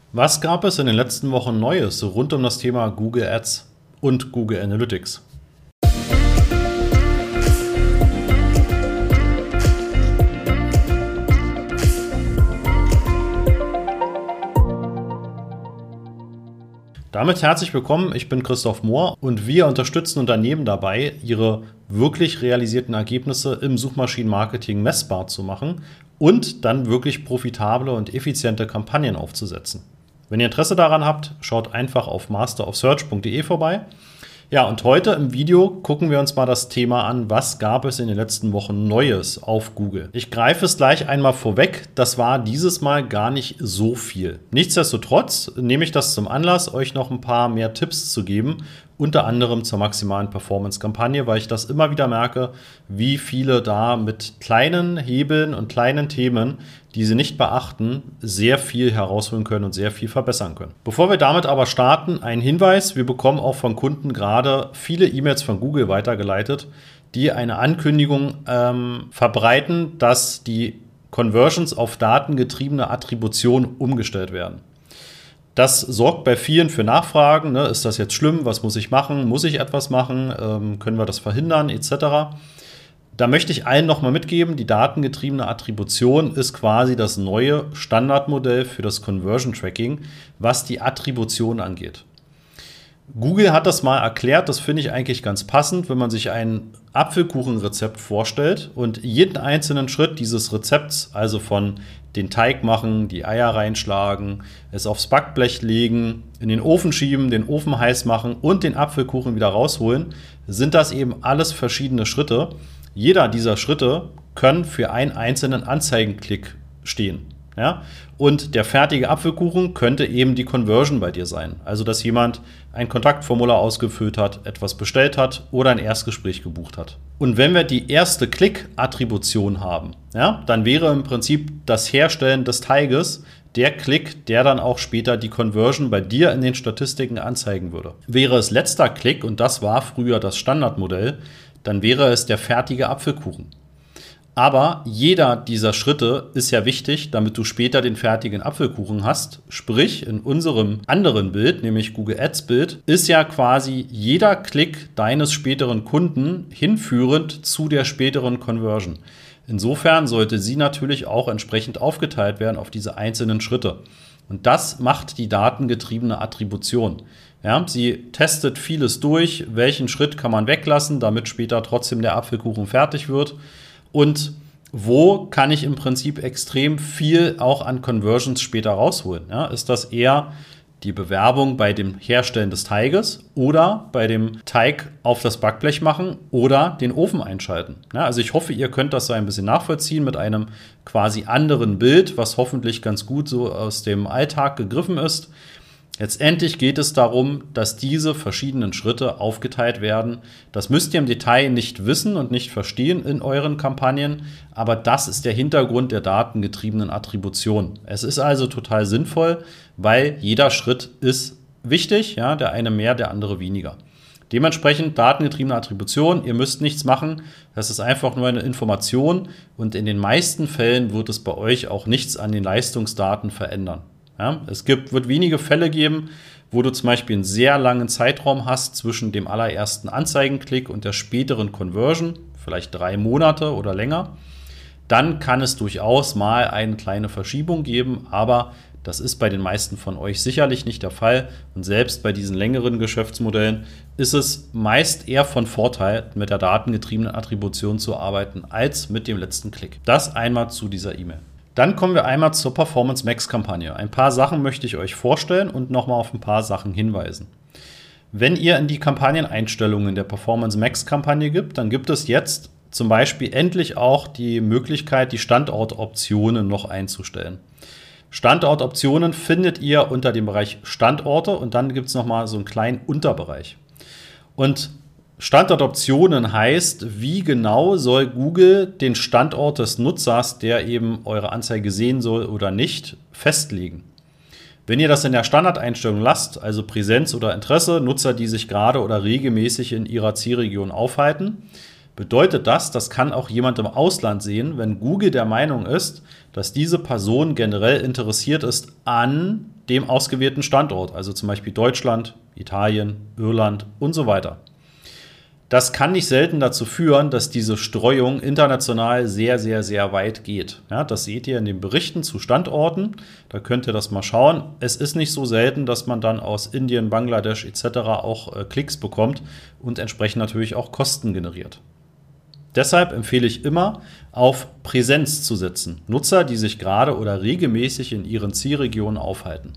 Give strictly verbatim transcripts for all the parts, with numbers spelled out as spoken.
Was gab es in den letzten Wochen Neues rund um das Thema Google Ads und Google Analytics? Damit herzlich willkommen, ich bin Christoph Mohr und wir unterstützen Unternehmen dabei, ihre wirklich realisierten Ergebnisse im Suchmaschinenmarketing messbar zu machen und dann wirklich profitable und effiziente Kampagnen aufzusetzen. Wenn ihr Interesse daran habt, schaut einfach auf master of search punkt de vorbei. Ja, und heute im Video gucken wir uns mal das Thema an, was gab es in den letzten Wochen Neues auf Google. Ich greife es gleich einmal vorweg, das war dieses Mal gar nicht so viel. Nichtsdestotrotz nehme ich das zum Anlass, euch noch ein paar mehr Tipps zu geben, unter anderem zur maximalen Performance-Kampagne, weil ich das immer wieder merke, wie viele da mit kleinen Hebeln und kleinen Themen, die sie nicht beachten, sehr viel herausholen können und sehr viel verbessern können. Bevor wir damit aber starten, ein Hinweis: Wir bekommen auch von Kunden gerade viele E-Mails von Google weitergeleitet, die eine Ankündigung ähm, verbreiten, dass die Conversions auf datengetriebene Attribution umgestellt werden. Das sorgt bei vielen für Nachfragen. Ne? Ist das jetzt schlimm? Was muss ich machen? Muss ich etwas machen? Ähm, können wir das verhindern? Etc. Da möchte ich allen nochmal mitgeben, die datengetriebene Attribution ist quasi das neue Standardmodell für das Conversion Tracking, was die Attribution angeht. Google hat das mal erklärt, das finde ich eigentlich ganz passend, wenn man sich ein Apfelkuchenrezept vorstellt und jeden einzelnen Schritt dieses Rezepts, also von den Teig machen, die Eier reinschlagen, es aufs Backblech legen, in den Ofen schieben, den Ofen heiß machen und den Apfelkuchen wieder rausholen, sind das eben alles verschiedene Schritte. Jeder dieser Schritte können für einen einzelnen Anzeigenklick stehen. Ja? Und der fertige Apfelkuchen könnte eben die Conversion bei dir sein. Also, dass jemand ein Kontaktformular ausgefüllt hat, etwas bestellt hat oder ein Erstgespräch gebucht hat. Und wenn wir die erste Klick-Attribution haben, ja, dann wäre im Prinzip das Herstellen des Teiges der Klick, der dann auch später die Conversion bei dir in den Statistiken anzeigen würde. Wäre es letzter Klick, und das war früher das Standardmodell, dann wäre es der fertige Apfelkuchen. Aber jeder dieser Schritte ist ja wichtig, damit du später den fertigen Apfelkuchen hast. Sprich, in unserem anderen Bild, nämlich Google Ads Bild, ist ja quasi jeder Klick deines späteren Kunden hinführend zu der späteren Conversion. Insofern sollte sie natürlich auch entsprechend aufgeteilt werden auf diese einzelnen Schritte. Und das macht die datengetriebene Attribution. Ja, sie testet vieles durch, welchen Schritt kann man weglassen, damit später trotzdem der Apfelkuchen fertig wird. Und wo kann ich im Prinzip extrem viel auch an Conversions später rausholen? Ja, ist das eher die Bewerbung bei dem Herstellen des Teiges oder bei dem Teig auf das Backblech machen oder den Ofen einschalten? Ja, also ich hoffe, ihr könnt das so ein bisschen nachvollziehen mit einem quasi anderen Bild, was hoffentlich ganz gut so aus dem Alltag gegriffen ist. Letztendlich geht es darum, dass diese verschiedenen Schritte aufgeteilt werden. Das müsst ihr im Detail nicht wissen und nicht verstehen in euren Kampagnen, aber das ist der Hintergrund der datengetriebenen Attribution. Es ist also total sinnvoll, weil jeder Schritt ist wichtig, ja, der eine mehr, der andere weniger. Dementsprechend datengetriebene Attribution, ihr müsst nichts machen, das ist einfach nur eine Information und in den meisten Fällen wird es bei euch auch nichts an den Leistungsdaten verändern. Ja, es gibt, wird wenige Fälle geben, wo du zum Beispiel einen sehr langen Zeitraum hast zwischen dem allerersten Anzeigenklick und der späteren Conversion, vielleicht drei Monate oder länger. Dann kann es durchaus mal eine kleine Verschiebung geben, aber das ist bei den meisten von euch sicherlich nicht der Fall. Und selbst bei diesen längeren Geschäftsmodellen ist es meist eher von Vorteil, mit der datengetriebenen Attribution zu arbeiten, als mit dem letzten Klick. Das einmal zu dieser E-Mail. Dann kommen wir einmal zur Performance Max Kampagne. Ein paar Sachen möchte ich euch vorstellen und nochmal auf ein paar Sachen hinweisen. Wenn ihr in die Kampagneneinstellungen der Performance Max Kampagne gibt, dann gibt es jetzt zum Beispiel endlich auch die Möglichkeit, die Standortoptionen noch einzustellen. Standortoptionen findet ihr unter dem Bereich Standorte und dann gibt es nochmal so einen kleinen Unterbereich. Und Standortoptionen heißt, wie genau soll Google den Standort des Nutzers, der eben eure Anzeige sehen soll oder nicht, festlegen. Wenn ihr das in der Standardeinstellung lasst, also Präsenz oder Interesse, Nutzer, die sich gerade oder regelmäßig in ihrer Zielregion aufhalten, bedeutet das, das kann auch jemand im Ausland sehen, wenn Google der Meinung ist, dass diese Person generell interessiert ist an dem ausgewählten Standort, also zum Beispiel Deutschland, Italien, Irland und so weiter. Das kann nicht selten dazu führen, dass diese Streuung international sehr, sehr, sehr weit geht. Ja, das seht ihr in den Berichten zu Standorten. Da könnt ihr das mal schauen. Es ist nicht so selten, dass man dann aus Indien, Bangladesch et cetera auch äh, Klicks bekommt und entsprechend natürlich auch Kosten generiert. Deshalb empfehle ich immer, auf Präsenz zu setzen. Nutzer, die sich gerade oder regelmäßig in ihren Zielregionen aufhalten.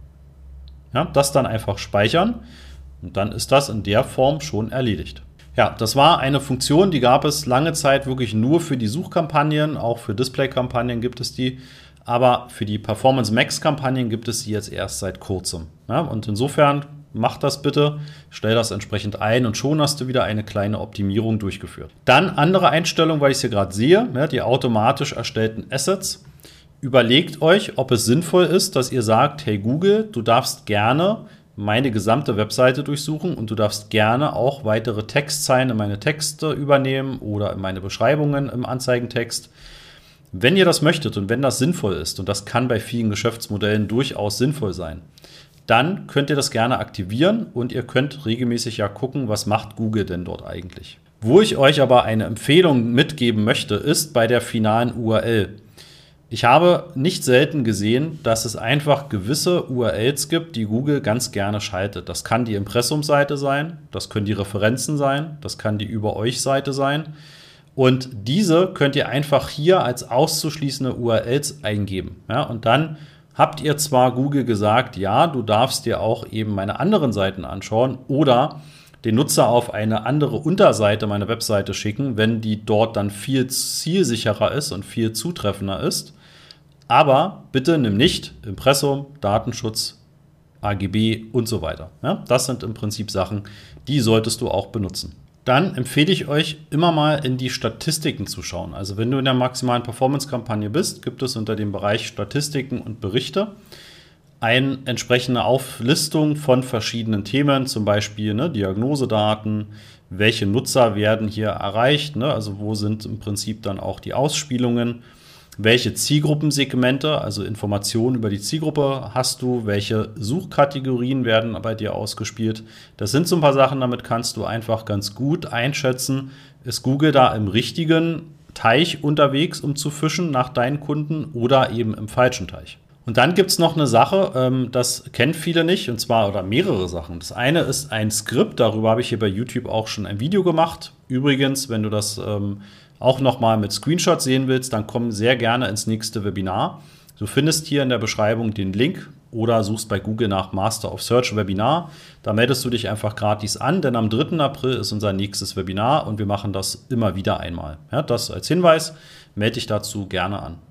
Ja, das dann einfach speichern und dann ist das in der Form schon erledigt. Ja, das war eine Funktion, die gab es lange Zeit wirklich nur für die Suchkampagnen, auch für Display-Kampagnen gibt es die, aber für die Performance Max-Kampagnen gibt es sie jetzt erst seit kurzem. Ja, und insofern mach das bitte, stell das entsprechend ein und schon hast du wieder eine kleine Optimierung durchgeführt. Dann andere Einstellung, weil ich es hier gerade sehe, ja, die automatisch erstellten Assets. Überlegt euch, ob es sinnvoll ist, dass ihr sagt, hey Google, du darfst gerne meine gesamte Webseite durchsuchen und du darfst gerne auch weitere Textzeilen in meine Texte übernehmen oder in meine Beschreibungen im Anzeigentext. Wenn ihr das möchtet und wenn das sinnvoll ist, und das kann bei vielen Geschäftsmodellen durchaus sinnvoll sein, dann könnt ihr das gerne aktivieren und ihr könnt regelmäßig ja gucken, was macht Google denn dort eigentlich. Wo ich euch aber eine Empfehlung mitgeben möchte, ist bei der finalen U R L. Ich habe nicht selten gesehen, dass es einfach gewisse U R Ls gibt, die Google ganz gerne schaltet. Das kann die Impressumseite sein, das können die Referenzen sein, das kann die Über-euch-Seite sein. Und diese könnt ihr einfach hier als auszuschließende U R Ls eingeben. Ja, und dann habt ihr zwar Google gesagt, ja, du darfst dir auch eben meine anderen Seiten anschauen oder den Nutzer auf eine andere Unterseite meiner Webseite schicken, wenn die dort dann viel zielsicherer ist und viel zutreffender ist. Aber bitte nimm nicht Impressum, Datenschutz, A G B und so weiter. Ja, das sind im Prinzip Sachen, die solltest du auch benutzen. Dann empfehle ich euch, immer mal in die Statistiken zu schauen. Also wenn du in der maximalen Performance-Kampagne bist, gibt es unter dem Bereich Statistiken und Berichte eine entsprechende Auflistung von verschiedenen Themen, zum Beispiel ne, Diagnosedaten, welche Nutzer werden hier erreicht, ne, also wo sind im Prinzip dann auch die Ausspielungen, welche Zielgruppensegmente, also Informationen über die Zielgruppe hast du, welche Suchkategorien werden bei dir ausgespielt. Das sind so ein paar Sachen, damit kannst du einfach ganz gut einschätzen, ist Google da im richtigen Teich unterwegs, um zu fischen nach deinen Kunden oder eben im falschen Teich. Und dann gibt es noch eine Sache, das kennen viele nicht, und zwar oder mehrere Sachen. Das eine ist ein Skript, darüber habe ich hier bei YouTube auch schon ein Video gemacht. Übrigens, wenn du das ähm, auch nochmal mit Screenshots sehen willst, dann komm sehr gerne ins nächste Webinar. Du findest hier in der Beschreibung den Link oder suchst bei Google nach Master of Search Webinar. Da meldest du dich einfach gratis an, denn am dritten April ist unser nächstes Webinar und wir machen das immer wieder einmal. Ja, das als Hinweis, melde dich dazu gerne an.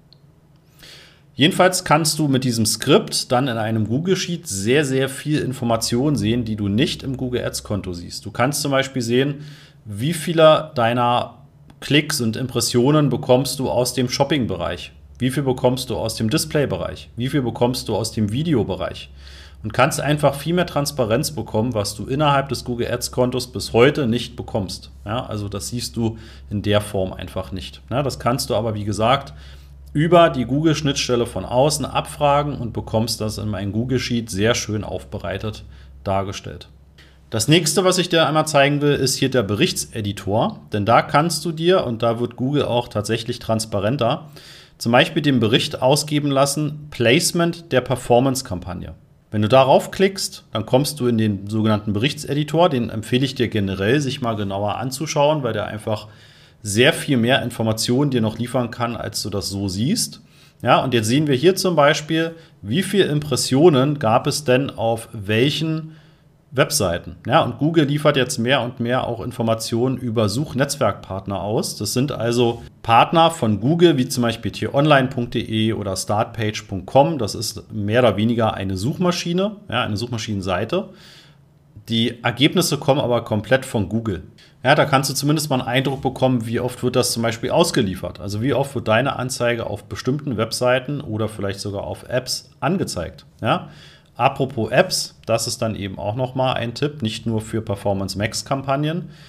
Jedenfalls kannst du mit diesem Skript dann in einem Google Sheet sehr, sehr viel Information sehen, die du nicht im Google Ads Konto siehst. Du kannst zum Beispiel sehen, wie viele deiner Klicks und Impressionen bekommst du aus dem Shopping-Bereich, wie viel bekommst du aus dem Display-Bereich, wie viel bekommst du aus dem Video-Bereich und kannst einfach viel mehr Transparenz bekommen, was du innerhalb des Google Ads Kontos bis heute nicht bekommst. Ja, also das siehst du in der Form einfach nicht. Ja, das kannst du aber, wie gesagt, über die Google-Schnittstelle von außen abfragen und bekommst das in einem Google Sheet sehr schön aufbereitet dargestellt. Das nächste, was ich dir einmal zeigen will, ist hier der Berichtseditor, denn da kannst du dir, und da wird Google auch tatsächlich transparenter, zum Beispiel den Bericht ausgeben lassen, Placement der Performance-Kampagne. Wenn du darauf klickst, dann kommst du in den sogenannten Berichtseditor, den empfehle ich dir generell, sich mal genauer anzuschauen, weil der einfach sehr viel mehr Informationen dir noch liefern kann, als du das so siehst. Ja, und jetzt sehen wir hier zum Beispiel, wie viele Impressionen gab es denn auf welchen Webseiten. Ja, und Google liefert jetzt mehr und mehr auch Informationen über Suchnetzwerkpartner aus. Das sind also Partner von Google, wie zum Beispiel t online punkt de oder startpage punkt com. Das ist mehr oder weniger eine Suchmaschine, ja, eine Suchmaschinenseite. Die Ergebnisse kommen aber komplett von Google. Ja, da kannst du zumindest mal einen Eindruck bekommen, wie oft wird das zum Beispiel ausgeliefert. Also wie oft wird deine Anzeige auf bestimmten Webseiten oder vielleicht sogar auf Apps angezeigt. Ja? Apropos Apps, das ist dann eben auch nochmal ein Tipp, nicht nur für Performance Max Kampagnen.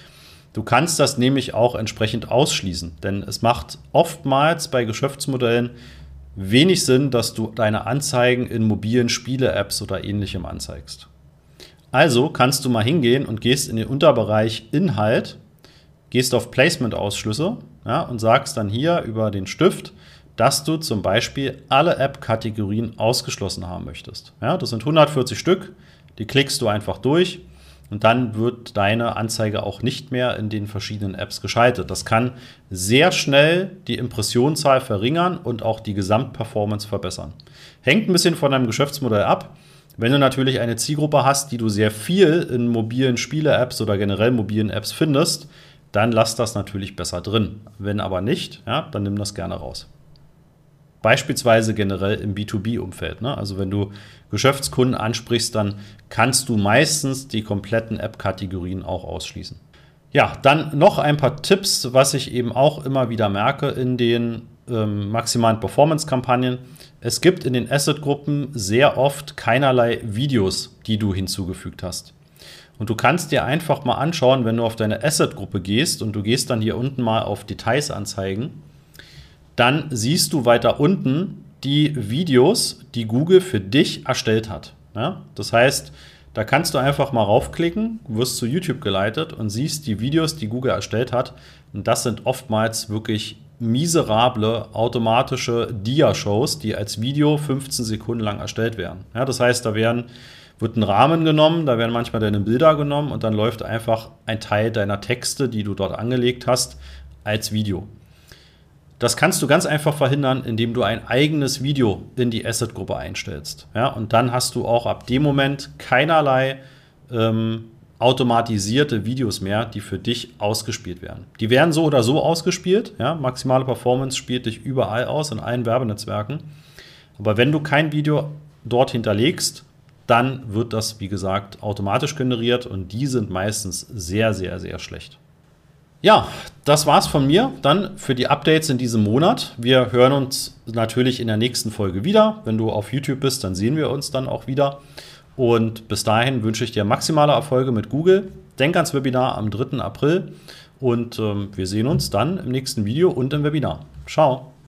Du kannst das nämlich auch entsprechend ausschließen, denn es macht oftmals bei Geschäftsmodellen wenig Sinn, dass du deine Anzeigen in mobilen Spiele-Apps oder ähnlichem anzeigst. Also kannst du mal hingehen und gehst in den Unterbereich Inhalt, gehst auf Placement-Ausschlüsse, ja, und sagst dann hier über den Stift, dass du zum Beispiel alle App-Kategorien ausgeschlossen haben möchtest. Ja, das sind hundertvierzig Stück, die klickst du einfach durch und dann wird deine Anzeige auch nicht mehr in den verschiedenen Apps geschaltet. Das kann sehr schnell die Impressionszahl verringern und auch die Gesamtperformance verbessern. Hängt ein bisschen von deinem Geschäftsmodell ab. Wenn du natürlich eine Zielgruppe hast, die du sehr viel in mobilen Spiele-Apps oder generell mobilen Apps findest, dann lass das natürlich besser drin. Wenn aber nicht, ja, dann nimm das gerne raus. Beispielsweise generell im B zwei B-Umfeld. Ne? Also wenn du Geschäftskunden ansprichst, dann kannst du meistens die kompletten App-Kategorien auch ausschließen. Ja, dann noch ein paar Tipps, was ich eben auch immer wieder merke in den ähm, maximalen Performance-Kampagnen. Es gibt in den Asset-Gruppen sehr oft keinerlei Videos, die du hinzugefügt hast. Und du kannst dir einfach mal anschauen, wenn du auf deine Asset-Gruppe gehst und du gehst dann hier unten mal auf Details anzeigen, dann siehst du weiter unten die Videos, die Google für dich erstellt hat. Ja? Das heißt, da kannst du einfach mal raufklicken, wirst zu YouTube geleitet und siehst die Videos, die Google erstellt hat. Und das sind oftmals wirklich miserable automatische Dia-Shows, die als Video fünfzehn Sekunden lang erstellt werden. Ja, das heißt, da werden, wird ein Rahmen genommen, da werden manchmal deine Bilder genommen und dann läuft einfach ein Teil deiner Texte, die du dort angelegt hast, als Video. Das kannst du ganz einfach verhindern, indem du ein eigenes Video in die Asset-Gruppe einstellst. Ja, und dann hast du auch ab dem Moment keinerlei ähm, automatisierte Videos mehr, die für dich ausgespielt werden. Die werden so oder so ausgespielt. Ja, maximale Performance spielt dich überall aus, in allen Werbenetzwerken. Aber wenn du kein Video dort hinterlegst, dann wird das, wie gesagt, automatisch generiert und die sind meistens sehr, sehr, sehr schlecht. Ja, das war's von mir dann für die Updates in diesem Monat. Wir hören uns natürlich in der nächsten Folge wieder. Wenn du auf YouTube bist, dann sehen wir uns dann auch wieder. Und bis dahin wünsche ich dir maximale Erfolge mit Google. Denk ans Webinar am dritten April und ähm, wir sehen uns dann im nächsten Video und im Webinar. Ciao!